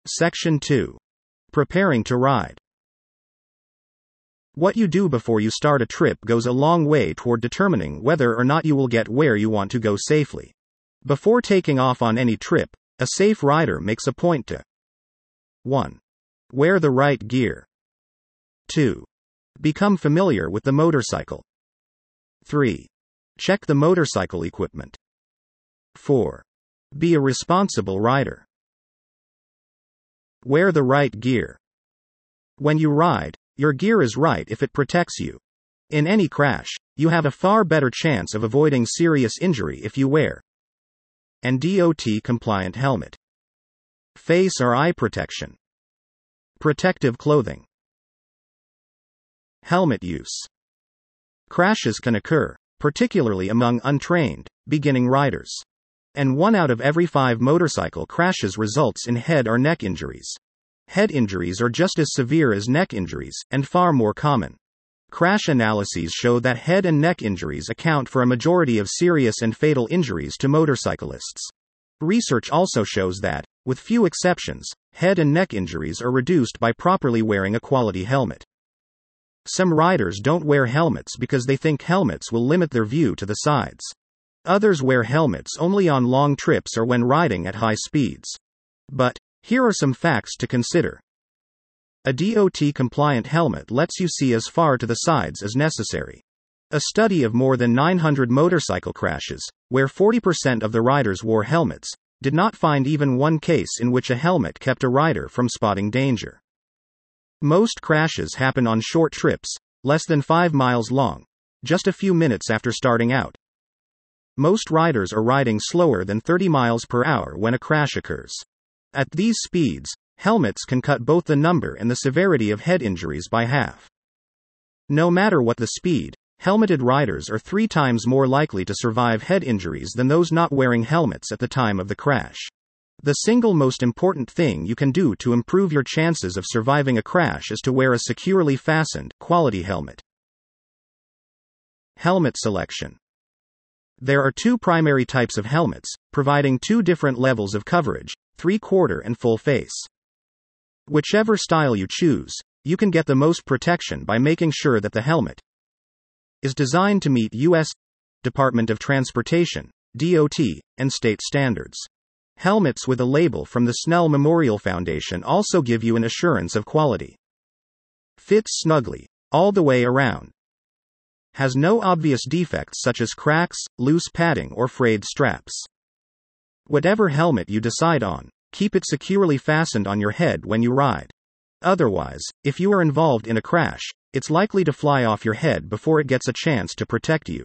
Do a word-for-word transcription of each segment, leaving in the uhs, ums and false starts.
Section two. Preparing to ride. What you do before you start a trip goes a long way toward determining whether or not you will get where you want to go safely. Before taking off on any trip, a safe rider makes a point to one. Wear the right gear. two. Become familiar with the motorcycle. three. Check the motorcycle equipment. four. Be a responsible rider. Wear the right gear. When you ride, your gear is right if it protects you. In any crash, you have a far better chance of avoiding serious injury if you wear an D O T-compliant helmet. Face or eye protection. Protective clothing. Helmet use. Crashes can occur, particularly among untrained, beginning riders. And one out of every five motorcycle crashes results in head or neck injuries. Head injuries are just as severe as neck injuries, and far more common. Crash analyses show that head and neck injuries account for a majority of serious and fatal injuries to motorcyclists. Research also shows that, with few exceptions, head and neck injuries are reduced by properly wearing a quality helmet. Some riders don't wear helmets because they think helmets will limit their view to the sides. Others wear helmets only on long trips or when riding at high speeds. But, here are some facts to consider. A D O T-compliant helmet lets you see as far to the sides as necessary. A study of more than nine hundred motorcycle crashes, where forty percent of the riders wore helmets, did not find even one case in which a helmet kept a rider from spotting danger. Most crashes happen on short trips, less than five miles long, just a few minutes after starting out. Most riders are riding slower than thirty miles per hour when a crash occurs. At these speeds, helmets can cut both the number and the severity of head injuries by half. No matter what the speed, helmeted riders are three times more likely to survive head injuries than those not wearing helmets at the time of the crash. The single most important thing you can do to improve your chances of surviving a crash is to wear a securely fastened, quality helmet. Helmet selection. There are two primary types of helmets, providing two different levels of coverage, three-quarter and full face. Whichever style you choose, you can get the most protection by making sure that the helmet is designed to meet U S Department of Transportation, D O T, and state standards. Helmets with a label from the Snell Memorial Foundation also give you an assurance of quality. Fits snugly, all the way around. Has no obvious defects such as cracks, loose padding or frayed straps. Whatever helmet you decide on, keep it securely fastened on your head when you ride. Otherwise, if you are involved in a crash, it's likely to fly off your head before it gets a chance to protect you.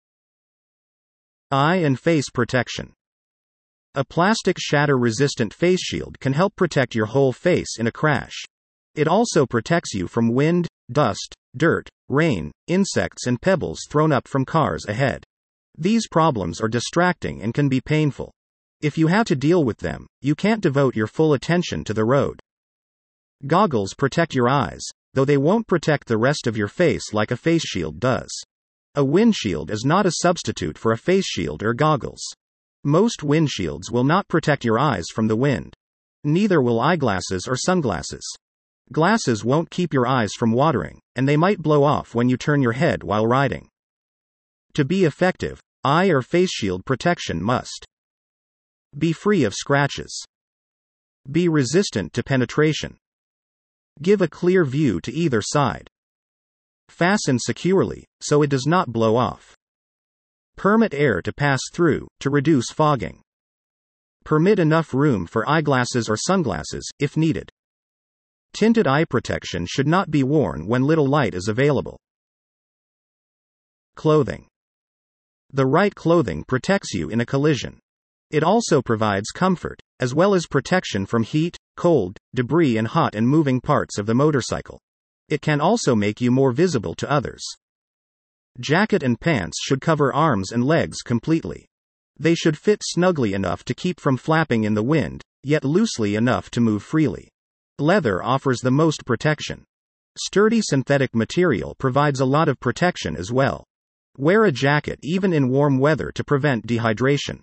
Eye and face protection. A plastic shatter-resistant face shield can help protect your whole face in a crash. It also protects you from wind, dust, dirt, rain, insects and pebbles thrown up from cars ahead. These problems are distracting and can be painful. If you have to deal with them, you can't devote your full attention to the road. Goggles protect your eyes, though they won't protect the rest of your face like a face shield does. A windshield is not a substitute for a face shield or goggles. Most windshields will not protect your eyes from the wind. Neither will eyeglasses or sunglasses. Glasses won't keep your eyes from watering, and they might blow off when you turn your head while riding. To be effective, eye or face shield protection must be free of scratches. Be resistant to penetration. Give a clear view to either side. Fasten securely, so it does not blow off. Permit air to pass through, to reduce fogging. Permit enough room for eyeglasses or sunglasses, if needed. Tinted eye protection should not be worn when little light is available. Clothing. The right clothing protects you in a collision. It also provides comfort, as well as protection from heat, cold, debris and hot and moving parts of the motorcycle. It can also make you more visible to others. Jacket and pants should cover arms and legs completely. They should fit snugly enough to keep from flapping in the wind, yet loosely enough to move freely. Leather offers the most protection. Sturdy synthetic material provides a lot of protection as well. Wear a jacket even in warm weather to prevent dehydration.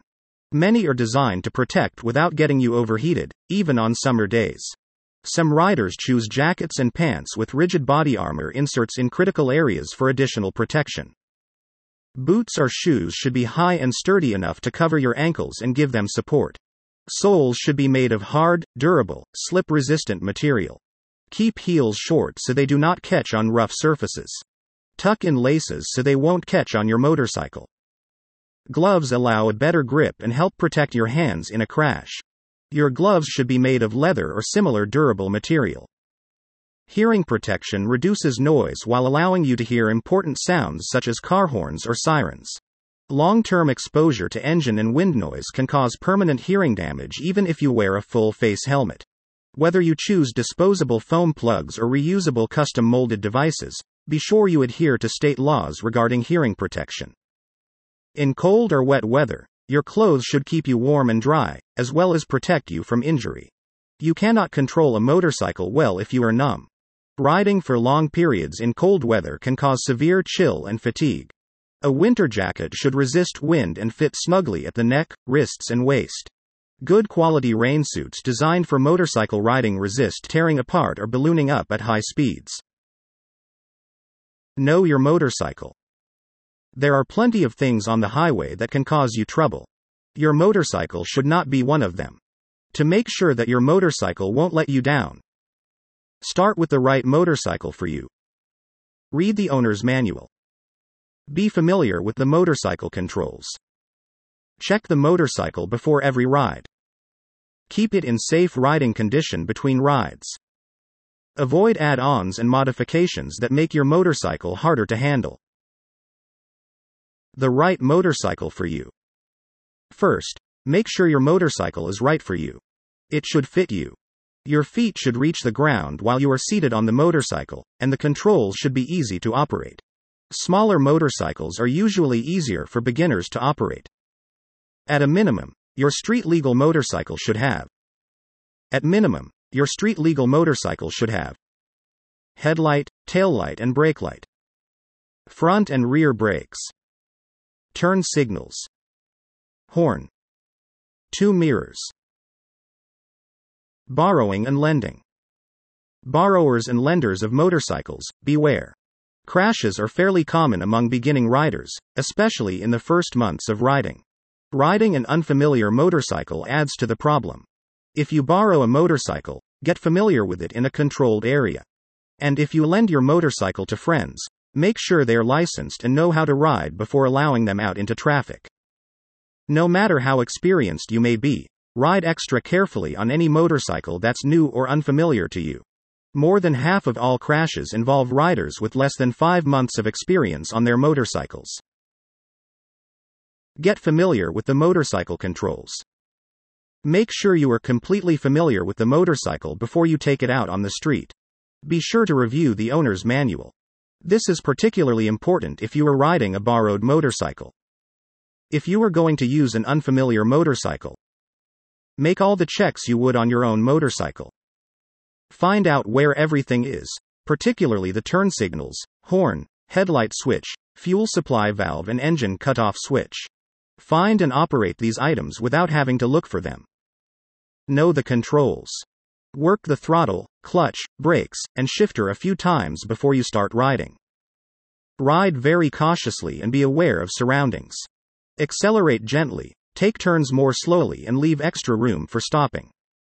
Many are designed to protect without getting you overheated, even on summer days. Some riders choose jackets and pants with rigid body armor inserts in critical areas for additional protection. Boots or shoes should be high and sturdy enough to cover your ankles and give them support. Soles should be made of hard, durable, slip-resistant material. Keep heels short so they do not catch on rough surfaces. Tuck in laces so they won't catch on your motorcycle. Gloves allow a better grip and help protect your hands in a crash. Your gloves should be made of leather or similar durable material. Hearing protection reduces noise while allowing you to hear important sounds such as car horns or sirens. Long-term exposure to engine and wind noise can cause permanent hearing damage even if you wear a full-face helmet. Whether you choose disposable foam plugs or reusable custom-molded devices, be sure you adhere to state laws regarding hearing protection. In cold or wet weather, your clothes should keep you warm and dry, as well as protect you from injury. You cannot control a motorcycle well if you are numb. Riding for long periods in cold weather can cause severe chill and fatigue. A winter jacket should resist wind and fit snugly at the neck, wrists, and waist. Good quality rain suits designed for motorcycle riding resist tearing apart or ballooning up at high speeds. Know your motorcycle. There are plenty of things on the highway that can cause you trouble. Your motorcycle should not be one of them. To make sure that your motorcycle won't let you down, start with the right motorcycle for you. Read the owner's manual. Be familiar with the motorcycle controls. Check the motorcycle before every ride. Keep it in safe riding condition between rides. Avoid add-ons and modifications that make your motorcycle harder to handle. The right motorcycle for you. First, make sure your motorcycle is right for you. It should fit you. Your feet should reach the ground while you are seated on the motorcycle, and the controls should be easy to operate. Smaller motorcycles are usually easier for beginners to operate. At a minimum, your street-legal motorcycle should have. At minimum, your street-legal motorcycle should have headlight, taillight and brake light, front and rear brakes, turn signals, horn, two mirrors. Borrowing and lending. Borrowers and lenders of motorcycles, beware. Crashes are fairly common among beginning riders, especially in the first months of riding. Riding an unfamiliar motorcycle adds to the problem. If you borrow a motorcycle, get familiar with it in a controlled area. And if you lend your motorcycle to friends, make sure they are licensed and know how to ride before allowing them out into traffic. No matter how experienced you may be, ride extra carefully on any motorcycle that's new or unfamiliar to you. More than half of all crashes involve riders with less than five months of experience on their motorcycles. Get familiar with the motorcycle controls. Make sure you are completely familiar with the motorcycle before you take it out on the street. Be sure to review the owner's manual. This is particularly important if you are riding a borrowed motorcycle. If you are going to use an unfamiliar motorcycle, make all the checks you would on your own motorcycle. Find out where everything is, particularly the turn signals, horn, headlight switch, fuel supply valve and engine cutoff switch. Find and operate these items without having to look for them. Know the controls. Work the throttle, clutch, brakes, and shifter a few times before you start riding. Ride very cautiously and be aware of surroundings. Accelerate gently, take turns more slowly and leave extra room for stopping.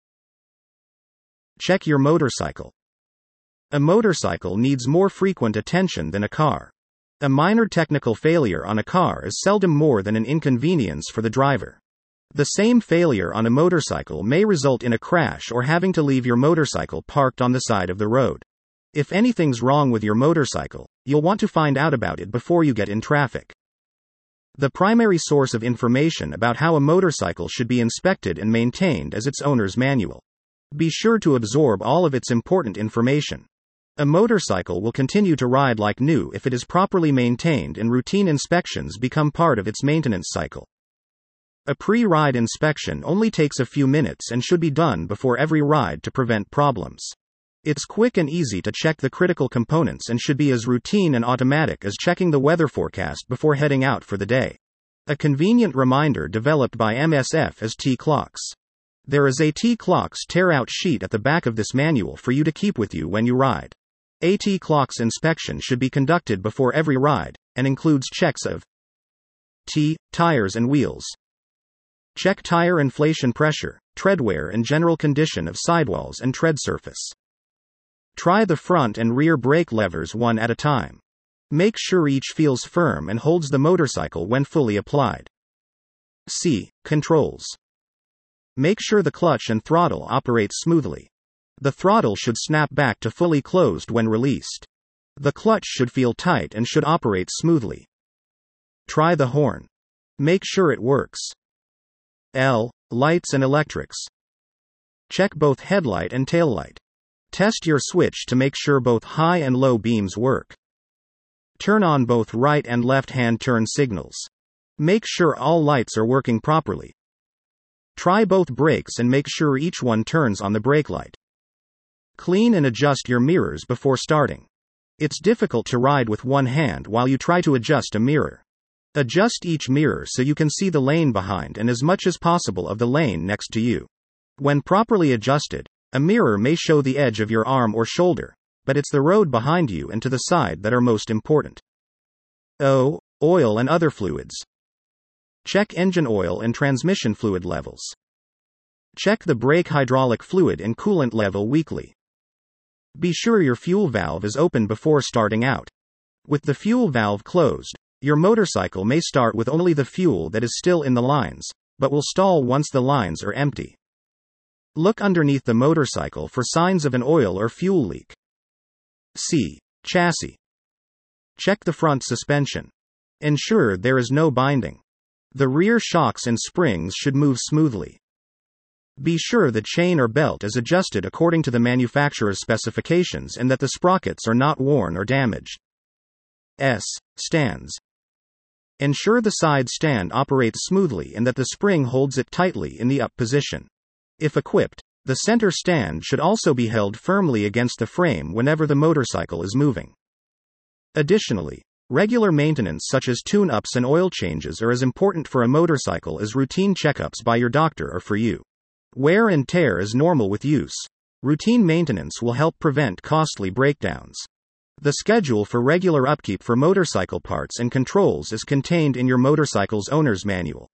Check your motorcycle. A motorcycle needs more frequent attention than a car. A minor technical failure on a car is seldom more than an inconvenience for the driver. The same failure on a motorcycle may result in a crash or having to leave your motorcycle parked on the side of the road. If anything's wrong with your motorcycle, you'll want to find out about it before you get in traffic. The primary source of information about how a motorcycle should be inspected and maintained is its owner's manual. Be sure to absorb all of its important information. A motorcycle will continue to ride like new if it is properly maintained and routine inspections become part of its maintenance cycle. A pre-ride inspection only takes a few minutes and should be done before every ride to prevent problems. It's quick and easy to check the critical components and should be as routine and automatic as checking the weather forecast before heading out for the day. A convenient reminder developed by M S F is T-Clocks. There is a T-Clocks tear-out sheet at the back of this manual for you to keep with you when you ride. A T-Clocks inspection should be conducted before every ride, and includes checks of T, tires and wheels. Check tire inflation pressure, tread wear and general condition of sidewalls and tread surface. Try the front and rear brake levers one at a time. Make sure each feels firm and holds the motorcycle when fully applied. C. Controls. Make sure the clutch and throttle operate smoothly. The throttle should snap back to fully closed when released. The clutch should feel tight and should operate smoothly. Try the horn. Make sure it works. L. Lights and electrics. Check both headlight and taillight. Test your switch to make sure both high and low beams work. Turn on both right and left-hand turn signals. Make sure all lights are working properly. Try both brakes and make sure each one turns on the brake light. Clean and adjust your mirrors before starting. It's difficult to ride with one hand while you try to adjust a mirror. Adjust each mirror so you can see the lane behind and as much as possible of the lane next to you. When properly adjusted, a mirror may show the edge of your arm or shoulder, but it's the road behind you and to the side that are most important. O. Oil and other fluids. Check engine oil and transmission fluid levels. Check the brake hydraulic fluid and coolant level weekly. Be sure your fuel valve is open before starting out. With the fuel valve closed, your motorcycle may start with only the fuel that is still in the lines, but will stall once the lines are empty. Look underneath the motorcycle for signs of an oil or fuel leak. C. Chassis. Check the front suspension. Ensure there is no binding. The rear shocks and springs should move smoothly. Be sure the chain or belt is adjusted according to the manufacturer's specifications and that the sprockets are not worn or damaged. S. Stands. Ensure the side stand operates smoothly and that the spring holds it tightly in the up position. If equipped, the center stand should also be held firmly against the frame whenever the motorcycle is moving. Additionally, regular maintenance such as tune-ups and oil changes are as important for a motorcycle as routine checkups by your doctor are for you. Wear and tear is normal with use. Routine maintenance will help prevent costly breakdowns. The schedule for regular upkeep for motorcycle parts and controls is contained in your motorcycle's owner's manual.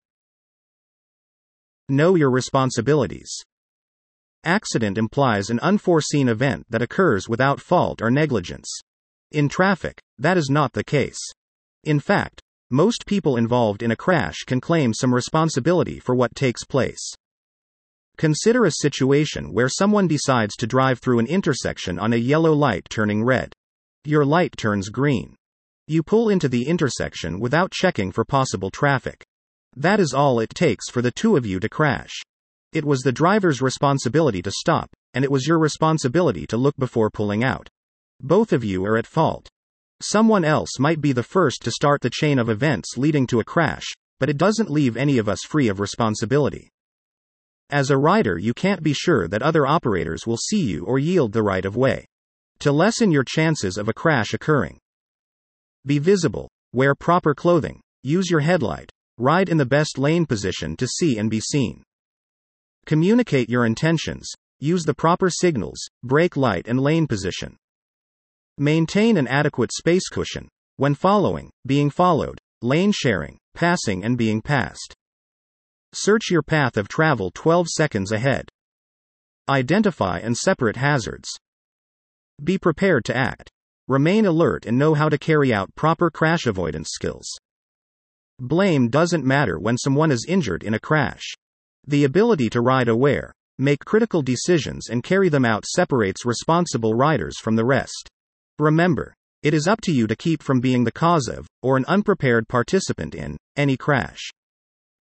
Know your responsibilities. Accident implies an unforeseen event that occurs without fault or negligence. In traffic, that is not the case. In fact, most people involved in a crash can claim some responsibility for what takes place. Consider a situation where someone decides to drive through an intersection on a yellow light turning red. Your light turns green. You pull into the intersection without checking for possible traffic. That is all it takes for the two of you to crash. It was the driver's responsibility to stop, and it was your responsibility to look before pulling out. Both of you are at fault. Someone else might be the first to start the chain of events leading to a crash, but it doesn't leave any of us free of responsibility. As a rider, you can't be sure that other operators will see you or yield the right of way. To lessen your chances of a crash occurring, be visible, wear proper clothing, use your headlight, ride in the best lane position to see and be seen. Communicate your intentions, use the proper signals, brake light and lane position. Maintain an adequate space cushion when following, being followed, lane sharing, passing and being passed. Search your path of travel twelve seconds ahead. Identify and separate hazards. Be prepared to act. Remain alert and know how to carry out proper crash avoidance skills. Blame doesn't matter when someone is injured in a crash. The ability to ride aware, make critical decisions and carry them out separates responsible riders from the rest. Remember, it is up to you to keep from being the cause of, or an unprepared participant in, any crash.